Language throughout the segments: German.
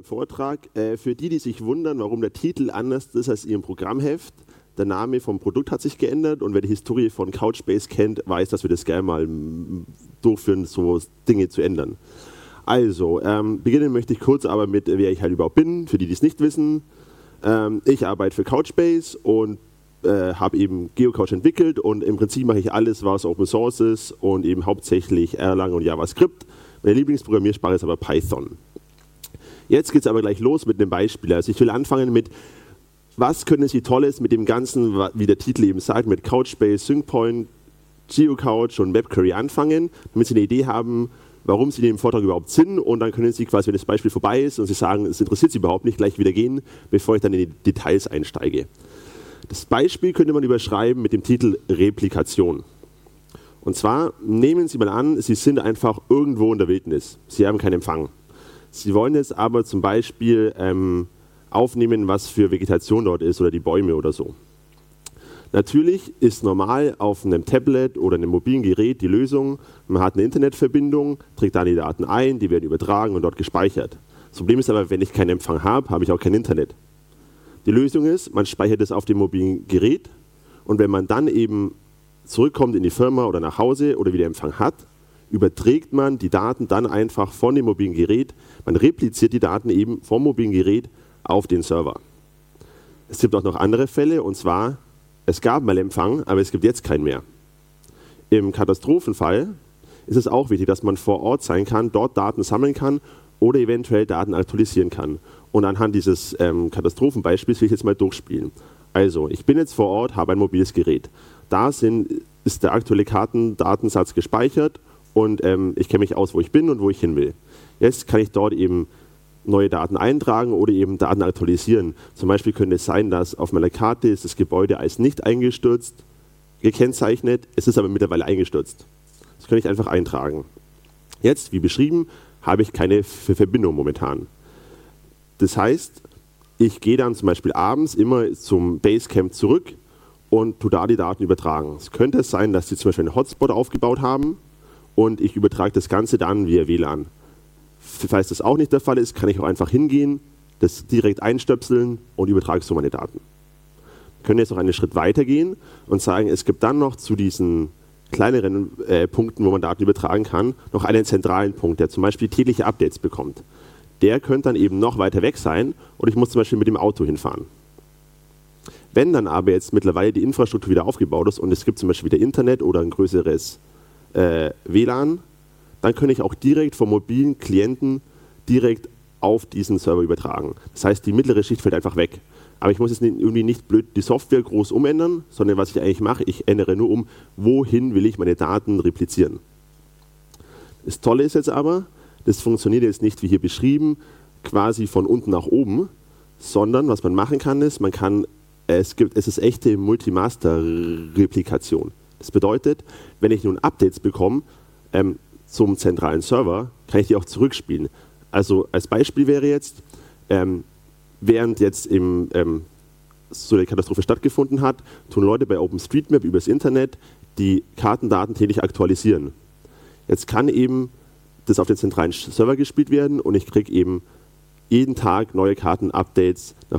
Vortrag. Für die, die sich wundern, warum der Titel anders ist als Ihrem Programmheft, der Name vom Produkt hat sich geändert und wer die Historie von Couchbase kennt, weiß, dass wir das gerne mal durchführen, so Dinge zu ändern. Also, beginnen möchte ich kurz aber mit, wer ich halt überhaupt bin, für die, die es nicht wissen. Ich arbeite für Couchbase und habe eben GeoCouch entwickelt und im Prinzip mache ich alles, was Open Source ist und eben hauptsächlich Erlang und JavaScript. Meine Lieblingsprogrammiersprache ist aber Python. Jetzt geht es aber gleich los mit einem Beispiel. Also ich will anfangen mit, was können Sie Tolles mit dem Ganzen, wie der Titel eben sagt, mit Couchbase, SyncPoint, GeoCouch und WebQuery anfangen, damit Sie eine Idee haben, warum Sie in dem Vortrag überhaupt sind, und dann können Sie quasi, wenn das Beispiel vorbei ist und Sie sagen, es interessiert Sie überhaupt nicht, gleich wieder gehen, bevor ich dann in die Details einsteige. Das Beispiel könnte man überschreiben mit dem Titel Replikation. Und zwar nehmen Sie mal an, Sie sind einfach irgendwo in der Wildnis. Sie haben keinen Empfang. Sie wollen jetzt aber zum Beispiel aufnehmen, was für Vegetation dort ist oder die Bäume oder so. Natürlich ist normal auf einem Tablet oder einem mobilen Gerät die Lösung, man hat eine Internetverbindung, trägt da die Daten ein, die werden übertragen und dort gespeichert. Das Problem ist aber, wenn ich keinen Empfang habe, habe ich auch kein Internet. Die Lösung ist, man speichert es auf dem mobilen Gerät und wenn man dann eben zurückkommt in die Firma oder nach Hause oder wieder Empfang hat, überträgt man die Daten dann einfach von dem mobilen Gerät, man repliziert die Daten eben vom mobilen Gerät auf den Server. Es gibt auch noch andere Fälle, und zwar, es gab mal Empfang, aber es gibt jetzt keinen mehr. Im Katastrophenfall ist es auch wichtig, dass man vor Ort sein kann, dort Daten sammeln kann oder eventuell Daten aktualisieren kann. Und anhand dieses Katastrophenbeispiels will ich jetzt mal durchspielen. Also, ich bin jetzt vor Ort, habe ein mobiles Gerät. Da ist der aktuelle Kartendatensatz gespeichert und ich kenne mich aus, wo ich bin und wo ich hin will. Jetzt kann ich dort eben neue Daten eintragen oder eben Daten aktualisieren. Zum Beispiel könnte es sein, dass auf meiner Karte ist das Gebäude als nicht eingestürzt gekennzeichnet, es ist aber mittlerweile eingestürzt. Das kann ich einfach eintragen. Jetzt, wie beschrieben, habe ich keine Verbindung momentan. Das heißt, ich gehe dann zum Beispiel abends immer zum Basecamp zurück und tue da die Daten übertragen. Es könnte sein, dass sie zum Beispiel einen Hotspot aufgebaut haben und ich übertrage das Ganze dann via WLAN. Falls das auch nicht der Fall ist, kann ich auch einfach hingehen, das direkt einstöpseln und übertrage so meine Daten. Wir können jetzt noch einen Schritt weiter gehen und sagen, es gibt dann noch zu diesen kleineren Punkten, wo man Daten übertragen kann, noch einen zentralen Punkt, der zum Beispiel tägliche Updates bekommt. Der könnte dann eben noch weiter weg sein und ich muss zum Beispiel mit dem Auto hinfahren. Wenn dann aber jetzt mittlerweile die Infrastruktur wieder aufgebaut ist und es gibt zum Beispiel wieder Internet oder ein größeres WLAN, dann kann ich auch direkt vom mobilen Klienten direkt auf diesen Server übertragen. Das heißt, die mittlere Schicht fällt einfach weg. Aber ich muss jetzt irgendwie nicht blöd die Software groß umändern, sondern was ich eigentlich mache, ich ändere nur um, wohin will ich meine Daten replizieren. Das Tolle ist jetzt aber, das funktioniert jetzt nicht wie hier beschrieben, quasi von unten nach oben, sondern was man machen kann, ist, es ist echte Multimaster-Replikation. Das bedeutet, wenn ich nun Updates bekomme, zum zentralen Server, kann ich die auch zurückspielen. Also als Beispiel wäre jetzt, während jetzt so eine Katastrophe stattgefunden hat, tun Leute bei OpenStreetMap übers Internet die Kartendaten täglich aktualisieren. Jetzt kann eben das auf den zentralen Server gespielt werden und ich kriege eben jeden Tag neue Karten-Updates nach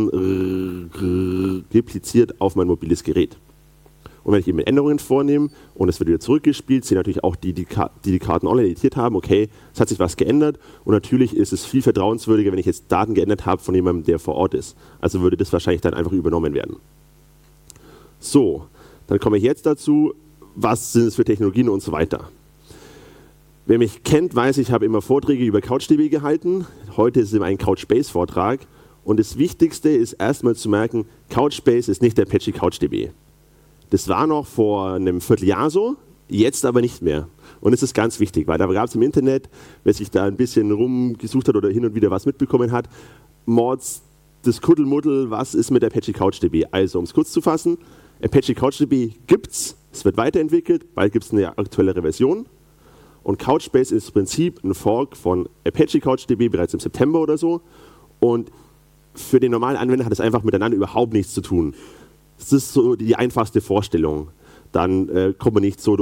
unten repliziert auf mein mobiles Gerät. Und wenn ich eben Änderungen vornehme und es wird wieder zurückgespielt, sehen natürlich auch die Karten online editiert haben, okay, es hat sich was geändert und natürlich ist es viel vertrauenswürdiger, wenn ich jetzt Daten geändert habe von jemandem, der vor Ort ist. Also würde das wahrscheinlich dann einfach übernommen werden. So, dann komme ich jetzt dazu, was sind es für Technologien und so weiter. Wer mich kennt, weiß, ich habe immer Vorträge über CouchDB gehalten. Heute ist es ein Couchbase-Vortrag und das Wichtigste ist erstmal zu merken, Couchbase ist nicht der Apache CouchDB. Das war noch vor einem Vierteljahr so, jetzt aber nicht mehr. Und es ist ganz wichtig, weil da gab es im Internet, wer sich da ein bisschen rumgesucht hat oder hin und wieder was mitbekommen hat, Mods, das Kuddelmuddel, was ist mit Apache CouchDB? Also, um es kurz zu fassen, Apache CouchDB gibt's, es wird weiterentwickelt, bald gibt es eine aktuellere Version. Und Couchbase ist im Prinzip ein Fork von Apache CouchDB bereits im September oder so. Und für den normalen Anwender hat es einfach miteinander überhaupt nichts zu tun. Das ist so die einfachste Vorstellung. Dann kommt man nicht so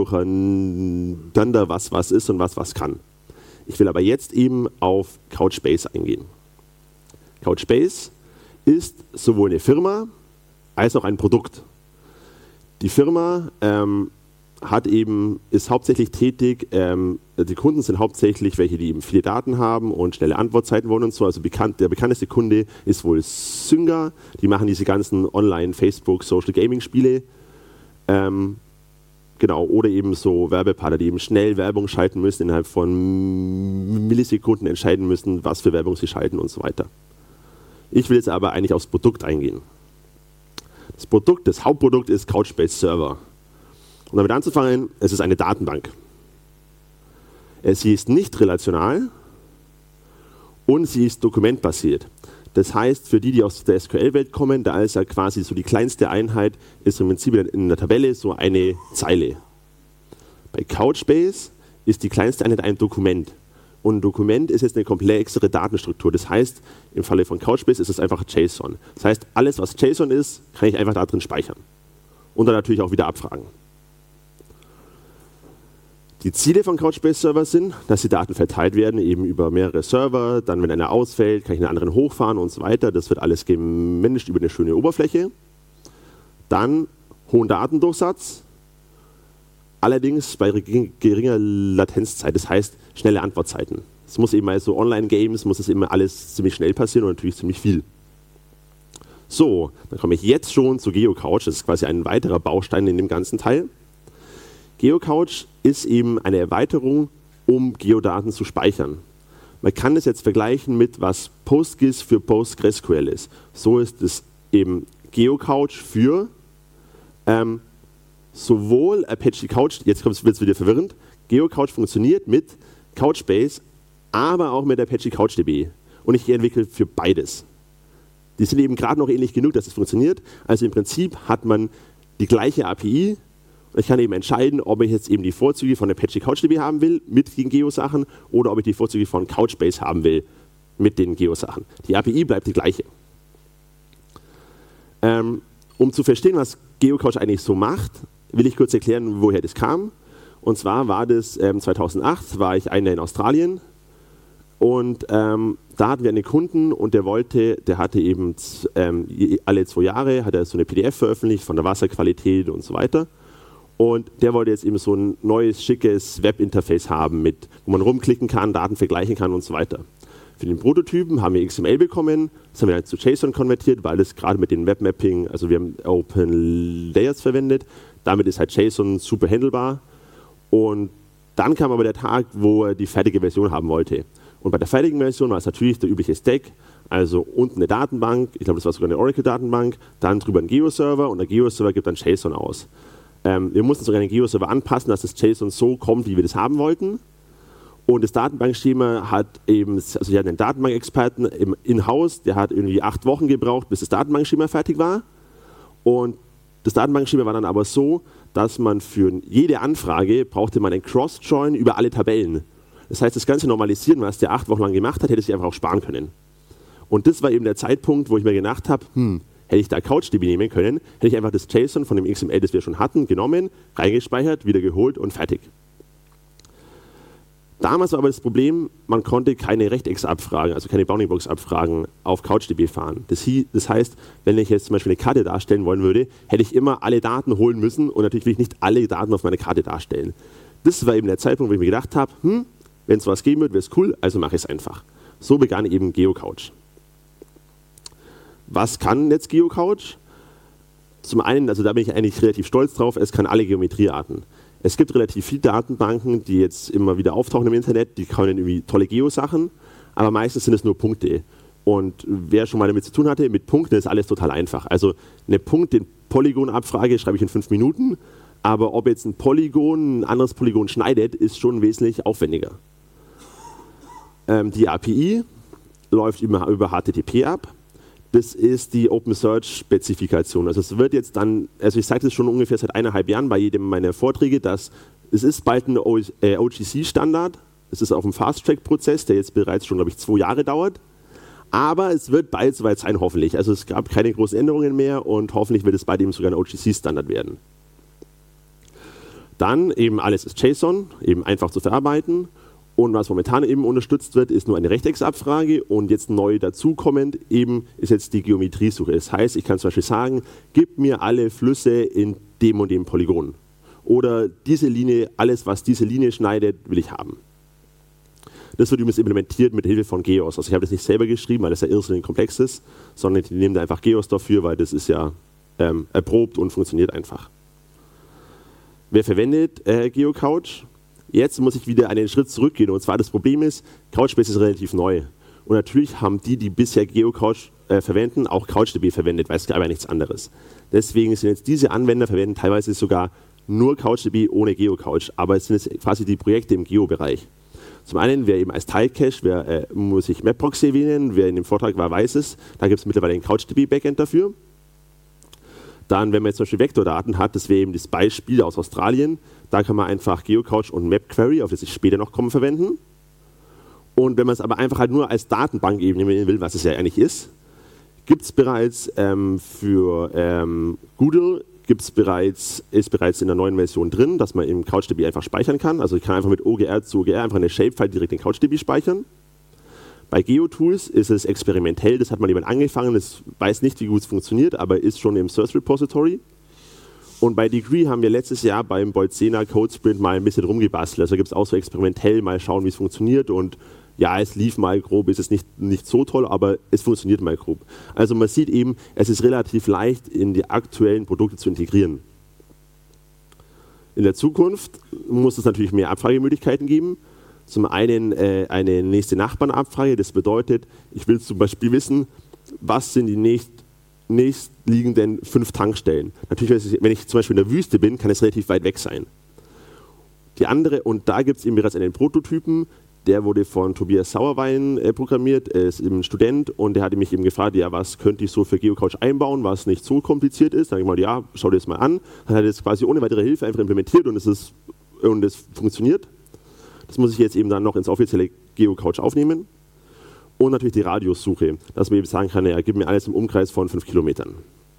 durcheinander, was ist und was kann. Ich will aber jetzt eben auf Couchbase eingehen. Couchbase ist sowohl eine Firma als auch ein Produkt. Die Firma ist hauptsächlich tätig, die Kunden sind hauptsächlich welche, die eben viele Daten haben und schnelle Antwortzeiten wollen und so. Also der bekannteste Kunde ist wohl Zynga, die machen diese ganzen Online-, Facebook-, Social-Gaming-Spiele. Genau, oder eben so Werbepartner, die eben schnell Werbung schalten müssen, innerhalb von Millisekunden entscheiden müssen, was für Werbung sie schalten und so weiter. Ich will jetzt aber eigentlich aufs Produkt eingehen. Das Hauptprodukt ist Couchbase Server. Und damit anzufangen, es ist eine Datenbank. Sie ist nicht relational und sie ist dokumentbasiert. Das heißt, für die aus der SQL-Welt kommen, da ist ja quasi so die kleinste Einheit, ist im Prinzip in der Tabelle so eine Zeile. Bei Couchbase ist die kleinste Einheit ein Dokument. Und ein Dokument ist jetzt eine komplexere Datenstruktur. Das heißt, im Falle von Couchbase ist es einfach JSON. Das heißt, alles, was JSON ist, kann ich einfach da drin speichern. Und dann natürlich auch wieder abfragen. Die Ziele von Couchbase-Server sind, dass die Daten verteilt werden, eben über mehrere Server. Dann, wenn einer ausfällt, kann ich einen anderen hochfahren und so weiter. Das wird alles gemanagt über eine schöne Oberfläche. Dann hohen Datendurchsatz, allerdings bei geringer Latenzzeit, das heißt schnelle Antwortzeiten. Es muss eben bei so Online-Games, muss es immer alles ziemlich schnell passieren und natürlich ziemlich viel. So, dann komme ich jetzt schon zu GeoCouch. Das ist quasi ein weiterer Baustein in dem ganzen Teil. GeoCouch ist eben eine Erweiterung, um Geodaten zu speichern. Man kann das jetzt vergleichen mit, was PostGIS für PostgreSQL ist. So ist es eben GeoCouch für sowohl Apache Couch, jetzt wird es wieder verwirrend, GeoCouch funktioniert mit Couchbase, aber auch mit Apache CouchDB. Und ich entwickle für beides. Die sind eben gerade noch ähnlich genug, dass es funktioniert. Also im Prinzip hat man die gleiche API. Ich kann eben entscheiden, ob ich jetzt eben die Vorzüge von Apache CouchDB haben will mit den Geo-Sachen oder ob ich die Vorzüge von Couchbase haben will mit den Geo-Sachen. Die API bleibt die gleiche. Um zu verstehen, was GeoCouch eigentlich so macht, will ich kurz erklären, woher das kam. Und zwar war das 2008, war ich einer in Australien und da hatten wir einen Kunden und der hatte eben alle 2 Jahre hat er so eine PDF veröffentlicht von der Wasserqualität und so weiter. Und der wollte jetzt eben so ein neues, schickes Webinterface haben, wo man rumklicken kann, Daten vergleichen kann und so weiter. Für den Prototypen haben wir XML bekommen, das haben wir dann zu JSON konvertiert, weil das gerade mit dem Webmapping, also wir haben Open Layers verwendet, damit ist halt JSON super handelbar. Und dann kam aber der Tag, wo er die fertige Version haben wollte. Und bei der fertigen Version war es natürlich der übliche Stack, also unten eine Datenbank, ich glaube, das war sogar eine Oracle-Datenbank, dann drüber ein Geo-Server und der Geo-Server gibt dann JSON aus. Wir mussten sogar den Geo-Server anpassen, dass das JSON so kommt, wie wir das haben wollten. Und das Datenbankschema hat eben, also wir hatten einen Datenbankexperten im In-House, der hat irgendwie 8 Wochen gebraucht, bis das Datenbankschema fertig war. Und das Datenbankschema war dann aber so, dass man für jede Anfrage brauchte man ein Cross-Join über alle Tabellen. Das heißt, das ganze Normalisieren, was der 8 Wochen lang gemacht hat, hätte sich einfach auch sparen können. Und das war eben der Zeitpunkt, wo ich mir gedacht habe, hätte ich da CouchDB nehmen können, hätte ich einfach das JSON von dem XML, das wir schon hatten, genommen, reingespeichert, wieder geholt und fertig. Damals war aber das Problem, man konnte keine Rechtecks-Abfragen, also keine Bounding-Box-Abfragen auf CouchDB fahren. Das heißt, wenn ich jetzt zum Beispiel eine Karte darstellen wollen würde, hätte ich immer alle Daten holen müssen und natürlich will ich nicht alle Daten auf meiner Karte darstellen. Das war eben der Zeitpunkt, wo ich mir gedacht habe, wenn es sowas geben wird, wäre es cool, also mache ich es einfach. So begann eben GeoCouch. Was kann jetzt GeoCouch? Zum einen, also da bin ich eigentlich relativ stolz drauf, es kann alle Geometriearten. Es gibt relativ viele Datenbanken, die jetzt immer wieder auftauchen im Internet, die können irgendwie tolle Geo-Sachen, aber meistens sind es nur Punkte. Und wer schon mal damit zu tun hatte, mit Punkten ist alles total einfach. Also eine Polygon-Abfrage schreibe ich in 5 Minuten, aber ob jetzt ein Polygon ein anderes Polygon schneidet, ist schon wesentlich aufwendiger. Die API läuft über HTTP ab. Das ist die Open-Search-Spezifikation. Also es wird jetzt dann, also ich sage das schon ungefähr seit 1,5 Jahren bei jedem meiner Vorträge, dass es ist bald ein OGC-Standard. Es ist auf dem Fast-Track-Prozess, der jetzt bereits schon, glaube ich, 2 Jahre dauert. Aber es wird bald soweit sein, hoffentlich. Also es gab keine großen Änderungen mehr und hoffentlich wird es bald eben sogar ein OGC-Standard werden. Dann eben alles ist JSON, eben einfach zu verarbeiten. Und was momentan eben unterstützt wird, ist nur eine Rechtecksabfrage und jetzt neu dazukommend eben ist jetzt die Geometriesuche. Das heißt, ich kann zum Beispiel sagen, gib mir alle Flüsse in dem und dem Polygon. Oder diese Linie, alles was diese Linie schneidet, will ich haben. Das wird übrigens implementiert mit Hilfe von Geos. Also ich habe das nicht selber geschrieben, weil das ja irrsinnig komplex ist, sondern die nehmen da einfach Geos dafür, weil das ist ja erprobt und funktioniert einfach. Wer verwendet GeoCouch? Jetzt muss ich wieder einen Schritt zurückgehen und zwar das Problem ist, Couchbase ist relativ neu. Und natürlich haben die bisher GeoCouch verwenden, auch CouchDB verwendet, weil es gab ja nichts anderes. Deswegen sind jetzt diese Anwender verwenden teilweise sogar nur CouchDB ohne GeoCouch, aber es sind jetzt quasi die Projekte im Geo-Bereich. Zum einen, wer eben als Tilecache, muss ich Mapbox erwähnen, wer in dem Vortrag war, weiß es, da gibt es mittlerweile ein CouchDB-Backend dafür. Dann, wenn man jetzt zum Beispiel Vektordaten hat, das wäre eben das Beispiel aus Australien, da kann man einfach GeoCouch und MapQuery, auf das ich später noch komme, verwenden. Und wenn man es aber einfach halt nur als Datenbank eben nehmen will, was es ja eigentlich ist, gibt es bereits für Google, ist bereits in der neuen Version drin, dass man im CouchDB einfach speichern kann. Also ich kann einfach mit OGR zu OGR einfach eine Shapefile direkt in CouchDB speichern. Bei GeoTools ist es experimentell, das hat mal jemand angefangen, das weiß nicht, wie gut es funktioniert, aber ist schon im Source Repository. Und bei Degree haben wir letztes Jahr beim Boltzena Code Sprint mal ein bisschen rumgebastelt. Also gibt es auch so experimentell mal schauen, wie es funktioniert. Und ja, es lief mal grob, ist es nicht so toll, aber es funktioniert mal grob. Also man sieht eben, es ist relativ leicht, in die aktuellen Produkte zu integrieren. In der Zukunft muss es natürlich mehr Abfragemöglichkeiten geben. Zum einen eine nächste Nachbarnabfrage, das bedeutet, ich will zum Beispiel wissen, was sind die nächstliegenden 5 Tankstellen. Natürlich, wenn ich zum Beispiel in der Wüste bin, kann es relativ weit weg sein. Die andere, und da gibt es eben bereits einen Prototypen, der wurde von Tobias Sauerwein programmiert, er ist eben ein Student und der hatte mich eben gefragt, ja, was könnte ich so für GeoCouch einbauen, was nicht so kompliziert ist. Dann habe ich mal, ja, schau dir das mal an. Dann hat er das quasi ohne weitere Hilfe einfach implementiert und es funktioniert. Das muss ich jetzt eben dann noch ins offizielle GeoCouch aufnehmen. Und natürlich die Radiussuche, dass man eben sagen kann, ja, gib mir alles im Umkreis von 5 Kilometern.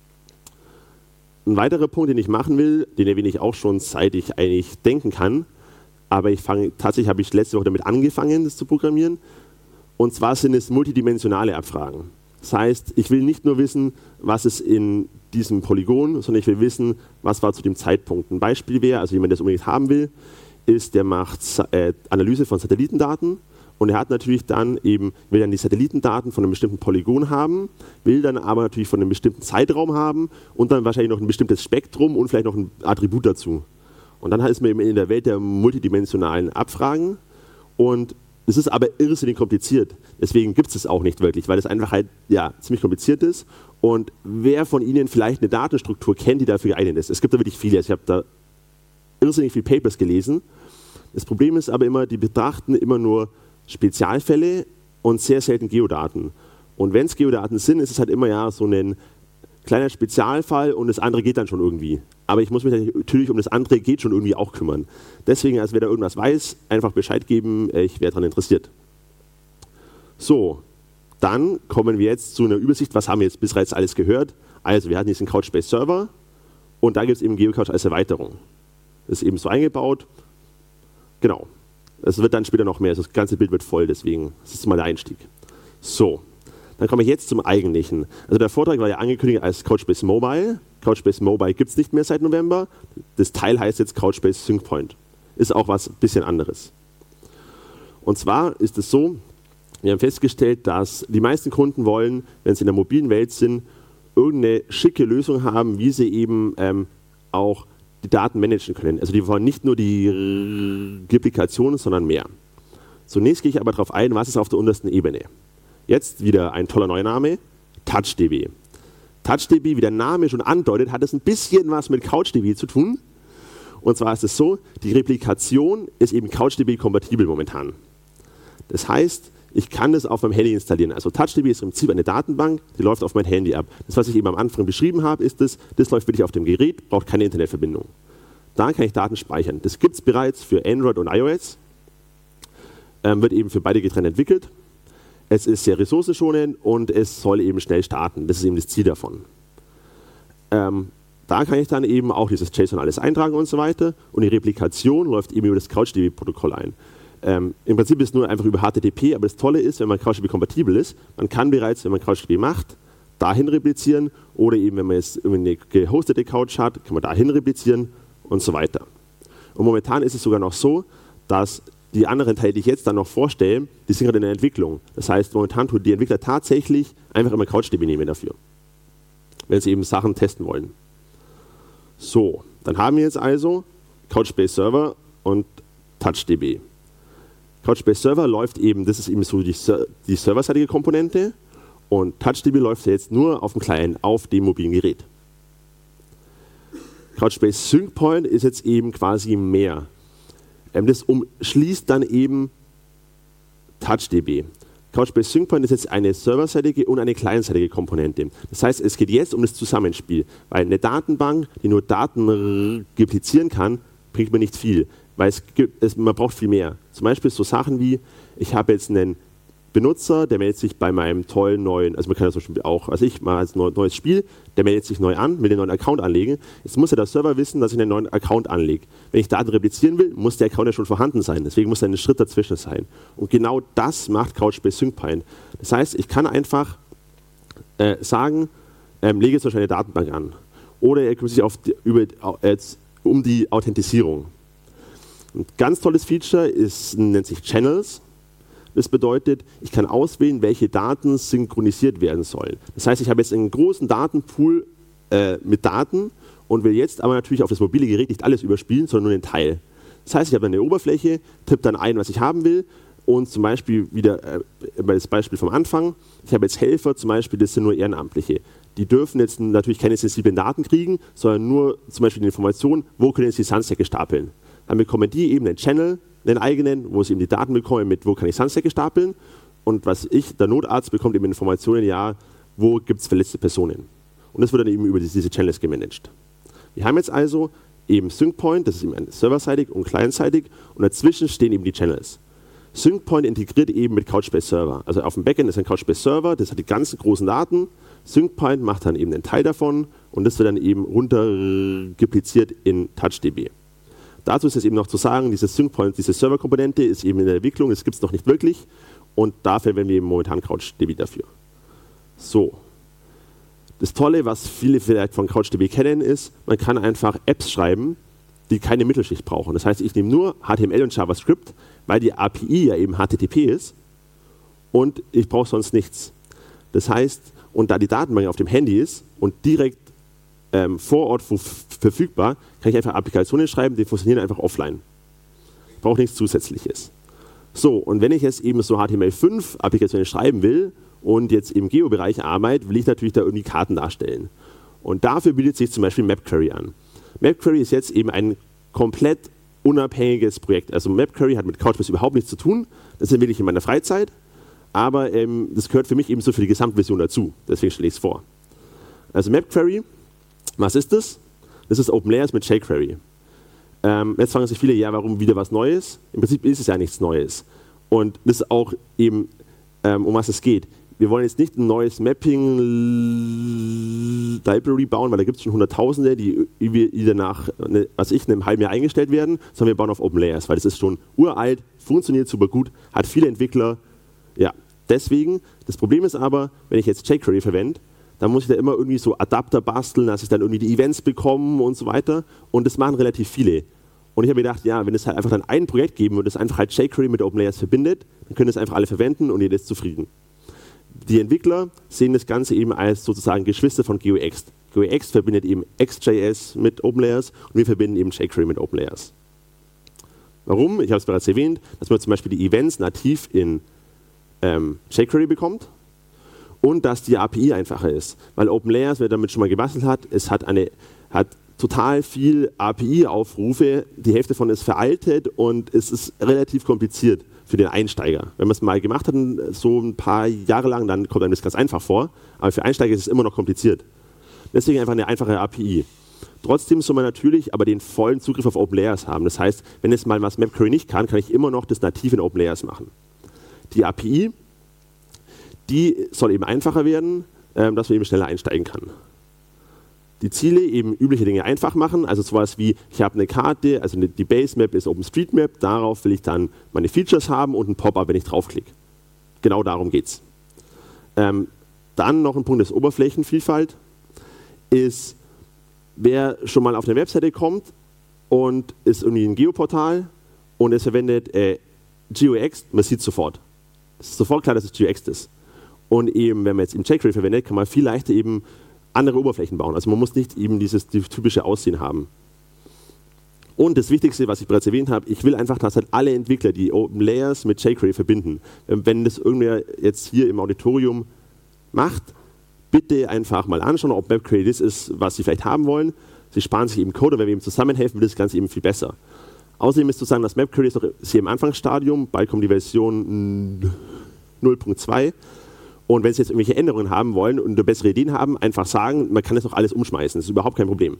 Ein weiterer Punkt, den ich machen will, den erwähne ich auch schon, seit ich eigentlich denken kann, aber tatsächlich habe ich letzte Woche damit angefangen, das zu programmieren. Und zwar sind es multidimensionale Abfragen. Das heißt, ich will nicht nur wissen, was ist in diesem Polygon, sondern ich will wissen, was war zu dem Zeitpunkt. Ein Beispiel wäre, also jemand, der das unbedingt haben will, ist, der macht Analyse von Satellitendaten. Und er hat natürlich dann eben, will dann die Satellitendaten von einem bestimmten Polygon haben, will dann aber natürlich von einem bestimmten Zeitraum haben und dann wahrscheinlich noch ein bestimmtes Spektrum und vielleicht noch ein Attribut dazu. Und dann ist man eben in der Welt der multidimensionalen Abfragen und es ist aber irrsinnig kompliziert. Deswegen gibt es es auch nicht wirklich, weil es einfach halt ja, ziemlich kompliziert ist. Und wer von Ihnen vielleicht eine Datenstruktur kennt, die dafür geeignet ist? Es gibt da wirklich viele. Also ich habe da irrsinnig viele Papers gelesen. Das Problem ist aber immer, die betrachten immer nur Spezialfälle und sehr selten Geodaten. Und wenn es Geodaten sind, ist es halt immer ja so ein kleiner Spezialfall und das andere geht dann schon irgendwie. Aber ich muss mich natürlich um das andere geht schon irgendwie auch kümmern. Deswegen, also wer da irgendwas weiß, einfach Bescheid geben, ich wäre daran interessiert. So, dann kommen wir jetzt zu einer Übersicht, was haben wir jetzt bereits alles gehört. Also wir hatten jetzt einen Couchbase Server und da gibt es eben GeoCouch als Erweiterung. Das ist eben so eingebaut. Genau. Es wird dann später noch mehr, also das ganze Bild wird voll, deswegen, das ist mal der Einstieg. So, dann komme ich jetzt zum Eigentlichen. Also der Vortrag war ja angekündigt als Couchbase Mobile. Couchbase Mobile gibt es nicht mehr seit November. Das Teil heißt jetzt Couchbase SyncPoint. Ist auch was ein bisschen anderes. Und zwar ist es so, wir haben festgestellt, dass die meisten Kunden wollen, wenn sie in der mobilen Welt sind, irgendeine schicke Lösung haben, wie sie eben auch die Daten managen können. Also die wollen nicht nur die Replikationen, sondern mehr. Zunächst gehe ich aber darauf ein, was ist auf der untersten Ebene. Jetzt wieder ein toller neuer Name, TouchDB. TouchDB, wie der Name schon andeutet, hat es ein bisschen was mit CouchDB zu tun. Und zwar ist es so, die Replikation ist eben CouchDB-kompatibel momentan. Das heißt, ich kann das auf meinem Handy installieren. Also TouchDB ist im Prinzip eine Datenbank, die läuft auf mein Handy ab. Das, was ich eben am Anfang beschrieben habe, ist das läuft wirklich auf dem Gerät, braucht keine Internetverbindung. Da kann ich Daten speichern. Das gibt es bereits für Android und iOS, wird eben für beide getrennt entwickelt. Es ist sehr ressourcenschonend und es soll eben schnell starten. Das ist eben das Ziel davon. Da kann ich dann eben auch dieses JSON alles eintragen und so weiter. Und die Replikation läuft eben über das CouchDB-Protokoll ein. Im Prinzip ist es nur einfach über HTTP, aber das Tolle ist, wenn man CouchDB kompatibel ist, man kann bereits, wenn man CouchDB macht, dahin replizieren oder eben, wenn man jetzt eine gehostete Couch hat, kann man dahin replizieren und so weiter. Und momentan ist es sogar noch so, dass die anderen Teile, die ich jetzt dann noch vorstelle, die sind gerade in der Entwicklung. Das heißt, momentan tun die Entwickler tatsächlich einfach immer CouchDB nehmen dafür, wenn sie eben Sachen testen wollen. So, dann haben wir jetzt also Couchbase Server und TouchDB. Couchbase Server läuft eben, das ist eben so die serverseitige Komponente und TouchDB läuft ja jetzt nur auf dem Client, auf dem mobilen Gerät. Couchbase Sync Point ist jetzt eben quasi mehr. Das umschließt dann eben TouchDB. Couchbase Sync Point ist jetzt eine serverseitige und eine clientseitige Komponente. Das heißt, es geht jetzt um das Zusammenspiel, weil eine Datenbank, die nur Daten replizieren kann, bringt mir nicht viel. Weil man braucht viel mehr. Zum Beispiel so Sachen wie, ich habe jetzt einen Benutzer, der meldet sich bei meinem tollen neuen, also man kann das zum Beispiel auch, also ich mache als neues Spiel, der meldet sich neu an, will den neuen Account anlegen. Jetzt muss ja der Server wissen, dass ich einen neuen Account anlege. Wenn ich Daten replizieren will, muss der Account ja schon vorhanden sein. Deswegen muss da ein Schritt dazwischen sein. Und genau das macht Couchbase Sync Point. Das heißt, ich kann einfach sagen, lege jetzt eine Datenbank an. Oder er kümmert sich um die Authentisierung. Ein ganz tolles Feature nennt sich Channels. Das bedeutet, ich kann auswählen, welche Daten synchronisiert werden sollen. Das heißt, ich habe jetzt einen großen Datenpool mit Daten und will jetzt aber natürlich auf das mobile Gerät nicht alles überspielen, sondern nur einen Teil. Das heißt, ich habe eine Oberfläche, tippe dann ein, was ich haben will und zum Beispiel wieder das Beispiel vom Anfang. Ich habe jetzt Helfer, zum Beispiel, das sind nur Ehrenamtliche. Die dürfen jetzt natürlich keine sensiblen Daten kriegen, sondern nur zum Beispiel die Information, wo können sie Sunsäcke stapeln. Dann bekommen die eben einen Channel, einen eigenen, wo sie eben die Daten bekommen, mit wo kann ich Sunsäcke stapeln. Und der Notarzt bekommt eben Informationen, ja, wo gibt es verletzte Personen. Und das wird dann eben über diese Channels gemanagt. Wir haben jetzt also eben Sync Point, das ist eben serverseitig und clientseitig, und dazwischen stehen eben die Channels. Sync Point integriert eben mit Couchbase Server. Also auf dem Backend ist ein Couchbase Server, das hat die ganzen großen Daten. Sync Point macht dann eben einen Teil davon und das wird dann eben runterrepliziert in TouchDB. Dazu ist es eben noch zu sagen, diese Sync Point, diese Serverkomponente ist eben in der Entwicklung, das gibt es noch nicht wirklich und dafür verwenden wir eben momentan CouchDB dafür. So. Das Tolle, was viele vielleicht von CouchDB kennen, ist, man kann einfach Apps schreiben, die keine Mittelschicht brauchen. Das heißt, ich nehme nur HTML und JavaScript, weil die API ja eben HTTP ist und ich brauche sonst nichts. Das heißt, und da die Datenbank auf dem Handy ist und direkt vor Ort verfügbar, kann ich einfach Applikationen schreiben, die funktionieren einfach offline. Ich brauche nichts Zusätzliches. So, und wenn ich jetzt eben so HTML5-Applikationen schreiben will und jetzt im Geo-Bereich arbeite, will ich natürlich da irgendwie Karten darstellen. Und dafür bietet sich zum Beispiel MapQuery an. MapQuery ist jetzt eben ein komplett unabhängiges Projekt. Also MapQuery hat mit Couchbase überhaupt nichts zu tun. Das entwickle ich in meiner Freizeit. Aber das gehört für mich eben so für die Gesamtversion dazu. Deswegen stelle ich es vor. Also MapQuery, was ist das? Das ist OpenLayers mit jQuery. Jetzt fragen sich viele, ja, warum wieder was Neues? Im Prinzip ist es ja nichts Neues. Und das ist auch eben, um was es geht. Wir wollen jetzt nicht ein neues Mapping-Library bauen, weil da gibt es schon Hunderttausende, die danach, was ich, in einem halben Jahr eingestellt werden, sondern wir bauen auf OpenLayers, weil das ist schon uralt, funktioniert super gut, hat viele Entwickler. Ja, deswegen, das Problem ist aber, wenn ich jetzt jQuery verwende, dann muss ich da immer irgendwie so Adapter basteln, dass ich dann irgendwie die Events bekomme und so weiter. Und das machen relativ viele. Und ich habe mir gedacht, ja, wenn es halt einfach dann ein Projekt geben und das einfach halt jQuery mit OpenLayers verbindet, dann können das einfach alle verwenden und jeder ist zufrieden. Die Entwickler sehen das Ganze eben als sozusagen Geschwister von GeoX. GeoX verbindet eben XJS mit OpenLayers und wir verbinden eben jQuery mit OpenLayers. Warum? Ich habe es bereits erwähnt, dass man zum Beispiel die Events nativ in jQuery bekommt. Und dass die API einfacher ist. Weil OpenLayers, wer damit schon mal gebastelt hat, es hat total viel API-Aufrufe, die Hälfte davon ist veraltet und es ist relativ kompliziert für den Einsteiger. Wenn man es mal gemacht hat, so ein paar Jahre lang, dann kommt einem das ganz einfach vor, aber für Einsteiger ist es immer noch kompliziert. Deswegen einfach eine einfache API. Trotzdem soll man natürlich aber den vollen Zugriff auf OpenLayers haben. Das heißt, wenn es mal was MapQuery nicht kann ich immer noch das nativ in OpenLayers machen. Die API, die soll eben einfacher werden, dass man eben schneller einsteigen kann. die Ziele eben übliche Dinge einfach machen, also sowas wie, ich habe eine Karte, also die Basemap ist OpenStreetMap, darauf will ich dann meine Features haben und ein Pop-up, wenn ich draufklicke. Genau darum geht es. Dann noch ein Punkt ist Oberflächenvielfalt, ist, wer schon mal auf eine Webseite kommt und ist irgendwie ein Geoportal und es verwendet GeoX, man sieht sofort. Es ist sofort klar, dass es GeoX ist. Und eben, wenn man jetzt eben jQuery verwendet, kann man viel leichter eben andere Oberflächen bauen. Also man muss nicht eben dieses typische Aussehen haben. Und das Wichtigste, was ich bereits erwähnt habe, ich will einfach, dass halt alle Entwickler die Open Layers mit jQuery verbinden. Wenn das irgendwer jetzt hier im Auditorium macht, bitte einfach mal anschauen, ob MapQuery das ist, was Sie vielleicht haben wollen. Sie sparen sich eben Code, und wenn wir eben zusammenhelfen, wird das Ganze eben viel besser. Außerdem ist zu sagen, dass MapQuery ist noch hier im Anfangsstadium, bald kommt die Version 0.2. Und wenn Sie jetzt irgendwelche Änderungen haben wollen und bessere Ideen haben, einfach sagen, man kann das noch alles umschmeißen. Das ist überhaupt kein Problem.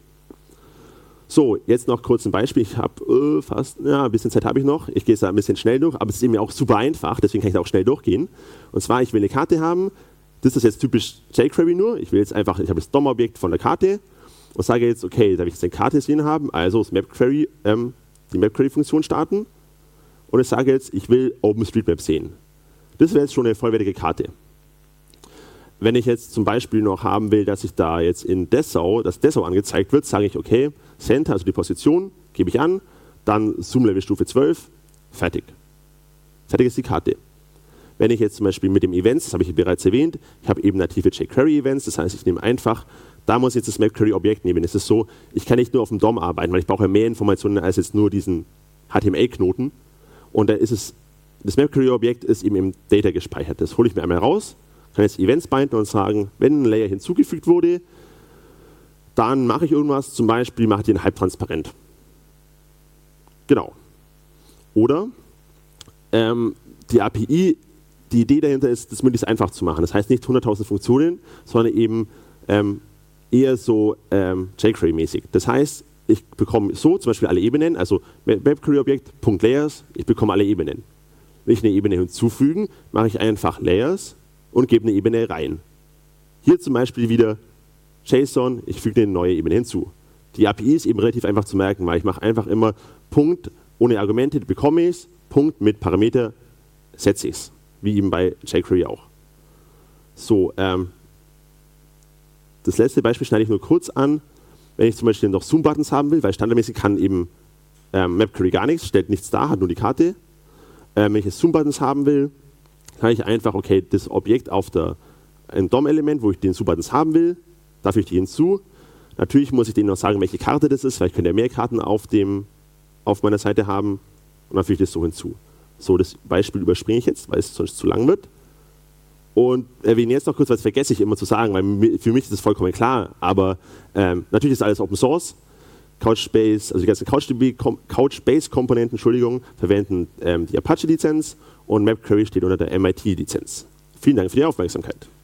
So, jetzt noch kurz ein Beispiel. Ich habe ein bisschen Zeit habe ich noch. Ich gehe es da ein bisschen schnell durch, aber es ist eben auch super einfach, deswegen kann ich da auch schnell durchgehen. Und zwar, ich will eine Karte haben. Das ist jetzt typisch jQuery nur. Ich will jetzt einfach, ich habe das DOM-Objekt von der Karte und sage jetzt, okay, da will ich jetzt eine Karte gesehen haben, also das MapQuery, die MapQuery-Funktion starten. Und ich sage jetzt, ich will OpenStreetMap sehen. Das wäre jetzt schon eine vollwertige Karte. Wenn ich jetzt zum Beispiel noch haben will, dass ich da jetzt in Dessau, dass Dessau angezeigt wird, sage ich, okay, Center, also die Position, gebe ich an, dann Zoom-Level Stufe 12, fertig. Fertig ist die Karte. Wenn ich jetzt zum Beispiel mit dem Events, das habe ich bereits erwähnt, ich habe eben native jQuery-Events, das heißt, ich nehme einfach, da muss ich jetzt das MapQuery-Objekt nehmen. Es ist so, ich kann nicht nur auf dem DOM arbeiten, weil ich brauche mehr Informationen als jetzt nur diesen HTML-Knoten. Und da ist es, das MapQuery-Objekt ist eben im Data gespeichert. Das hole ich mir einmal raus, kann jetzt Events binden und sagen, wenn ein Layer hinzugefügt wurde, dann mache ich irgendwas, zum Beispiel mache ich den halbtransparent. Genau. Oder die API, die Idee dahinter ist, das möglichst einfach zu machen. Das heißt nicht 100.000 Funktionen, sondern eben eher so jQuery-mäßig. Das heißt, ich bekomme so zum Beispiel alle Ebenen, also MapQuery-Objekt, .layers, ich bekomme alle Ebenen. Will ich eine Ebene hinzufügen, mache ich einfach Layers und gebe eine Ebene rein. Hier zum Beispiel wieder JSON, ich füge eine neue Ebene hinzu. Die API ist eben relativ einfach zu merken, weil ich mache einfach immer Punkt ohne Argumente, bekomme ich es, Punkt mit Parameter setze ich es. Wie eben bei jQuery auch. So, das letzte Beispiel schneide ich nur kurz an. Wenn ich zum Beispiel noch Zoom-Buttons haben will, weil standardmäßig kann eben MapQuery gar nichts, stellt nichts dar, hat nur die Karte. Wenn ich jetzt Zoom-Buttons haben will, sage ich einfach, okay, das Objekt auf ein DOM-Element, wo ich den Zoom-Buttons haben will, da füge ich die hinzu. Natürlich muss ich denen noch sagen, welche Karte das ist, weil ich könnte ja mehr Karten auf meiner Seite haben und dann füge ich das so hinzu. So, das Beispiel überspringe ich jetzt, weil es sonst zu lang wird. Und erwähne jetzt noch kurz, weil das vergesse ich immer zu sagen, weil für mich ist das vollkommen klar, aber natürlich ist alles Open Source. Couchbase, also die ganzen Couchbase-Komponenten, verwenden die Apache-Lizenz und MapQuery steht unter der MIT-Lizenz. Vielen Dank für die Aufmerksamkeit.